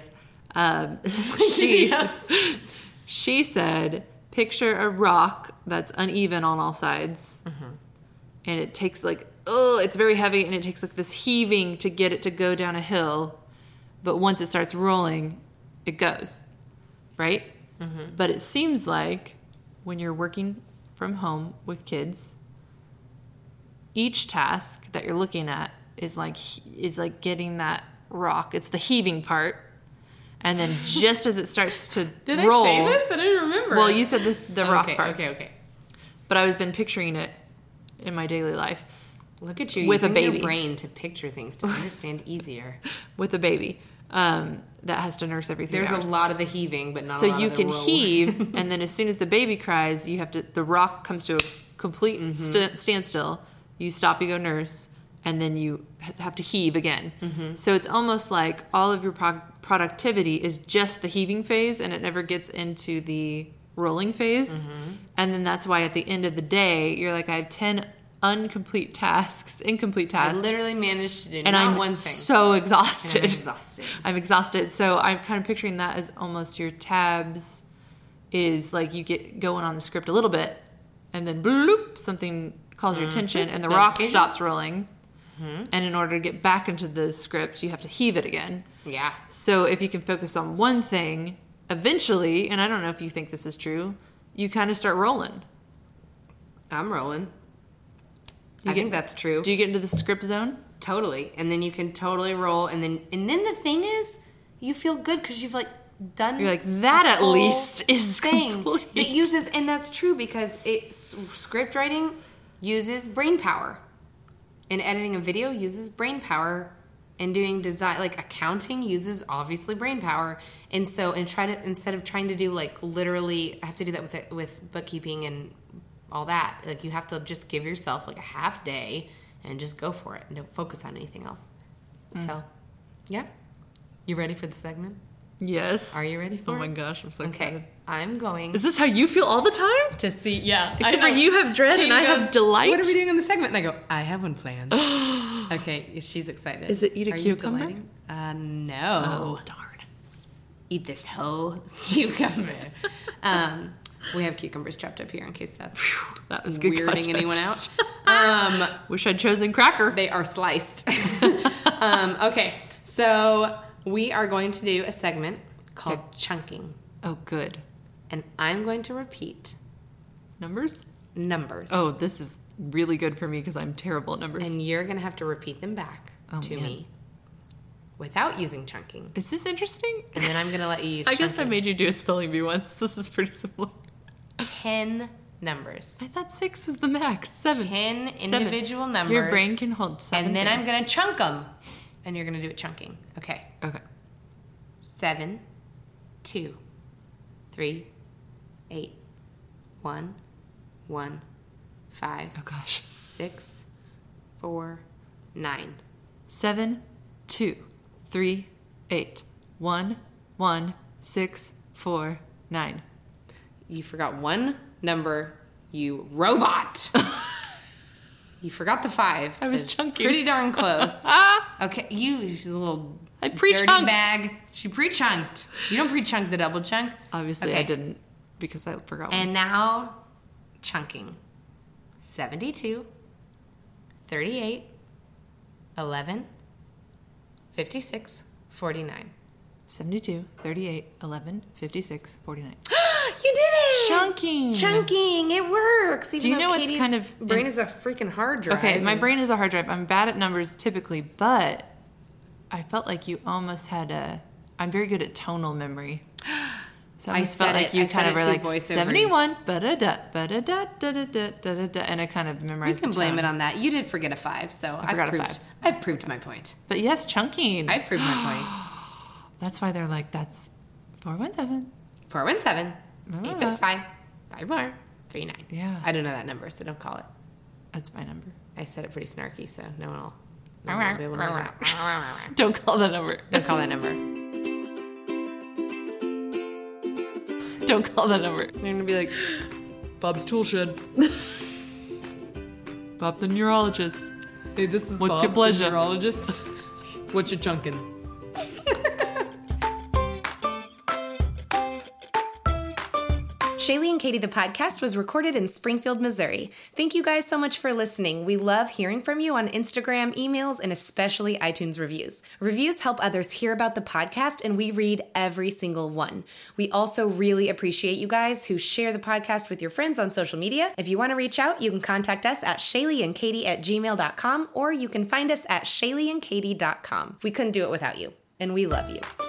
DDS, she said, picture a rock that's uneven on all sides, and it takes it's very heavy, and it takes like this heaving to get it to go down a hill, but once it starts rolling, it goes, right? Mm-hmm. But it seems like when you're working from home with kids, each task that you're looking at is like getting that rock. It's the heaving part. And then just as it starts to Did roll. I say this? I didn't remember. Well, you said the rock part. Okay. But I was been picturing it in my daily life Look at you with a using baby. your brain to picture things to understand easier. with a baby that has to nurse every 3 There's hours. a lot of the heaving, but not a So lot you of the can roll. heave, and then as soon as the baby cries, the rock comes to a complete standstill. You stop, you go nurse, and then you have to heave again. Mm-hmm. So it's almost like all of your productivity is just the heaving phase, and it never gets into the rolling phase. Mm-hmm. And then that's why at the end of the day, you're like, I have 10 incomplete tasks. I literally managed to do And not I'm one thing. so exhausted. And I'm exhausted. I'm exhausted. So I'm kind of picturing that as almost your tabs is like you get going on the script a little bit, and then bloop, something calls your attention, and the rock Notification. stops rolling. And in order to get back into the script, you have to heave it again. Yeah. So if you can focus on one thing, eventually, and I don't know if you think this is true, you kind of start rolling. I'm rolling. I think that's true. Do you get into the script zone? Totally. And then you can totally roll. And then the thing is, you feel good because you've like done. You're like, that a at full least is thing complete. that uses, and that's true because script writing uses brain power, and editing a video uses brain power, and doing design like accounting uses obviously brain power. And so instead of trying to do like literally, I have to do that with bookkeeping and all that. Like you have to just give yourself like a half day and just go for it and don't focus on anything else. So, yeah. You ready for the segment? Yes. Are you ready for Oh it? my gosh, I'm so excited. Okay. I'm going Is this how you feel all the time? to see. Yeah. Except for you have dread and I have delight. What are we doing in the segment? And I go, I have one planned. Okay. She's excited. Is it eat a Are cucumber? You delighting? No. Oh, darn. Eat this whole cucumber. We have cucumbers chopped up here in case that's That was good weirding context. anyone out. Wish I'd chosen cracker. They are sliced. Okay, so we are going to do a segment called chunking. Oh, good. And I'm going to repeat Numbers? numbers. Oh, this is really good for me because I'm terrible at numbers. And you're going to have to repeat them back to man. me without using chunking. Is this interesting? And then I'm going to let you use I chunking. guess I made you do a spelling bee once. This is pretty similar. 10 numbers. I thought 6 was the max. 7. 10 7. individual numbers. Your brain can hold 7 And then I'm things. going to chunk them. And you're going to do it chunking. Okay. Okay. 7, 2, 3, 8. 1, 1, 5. Oh gosh. 6, 4, 9. 7, 2, 3, 8. 1, 1, 6, 4, 9. You forgot one number, you robot. You forgot the 5. I was It's chunking. Pretty darn close. Okay, you little I dirty pre-chunked. bag. She pre-chunked. You don't pre-chunk the double chunk. Obviously, Okay. I didn't because I forgot one. And now, chunking. 72, 38, 11, 56, 49. 72, 38, 11, 56, 49. You did it! Chunking. Chunking. It works. Even Do you though know what's Katie's kind of- brain is a freaking hard drive. Okay, my and- brain is a hard drive. I'm bad at numbers typically, but I felt like you almost had a. I'm very good at tonal memory. So I almost felt said like it. you I said kind of it were to like voiceover. 71, ba-da-da, ba-da-da, da-da-da, da-da-da, and I kind of We memorized can the blame tone. it on that. You did forget a 5, so forgot a I've proved my point. But yes, chunking. I've proved my point. That's why they're like, that's 417. 417, Ah. 865, 54, 39. Yeah. I don't know that number, so don't call it. That's my number. I said it pretty snarky, so no one will be able to know that. Don't call that number. Don't call that number. Don't call that number. They're going to be like, Bob's tool shed. Bob the neurologist. hey, this is What's Bob, your pleasure? the neurologist. What you chunking? Shaylee and Katie the podcast was recorded in Springfield, Missouri. Thank you guys so much for listening. We love hearing from you on Instagram, emails, and especially iTunes reviews. Reviews help others hear about the podcast, and we read every single one. We also really appreciate you guys who share the podcast with your friends on social media. If you want to reach out, you can contact us at shayleeandkatie@gmail.com, or you can find us at shayleeandkatie.com. We couldn't do it without you, and we love you.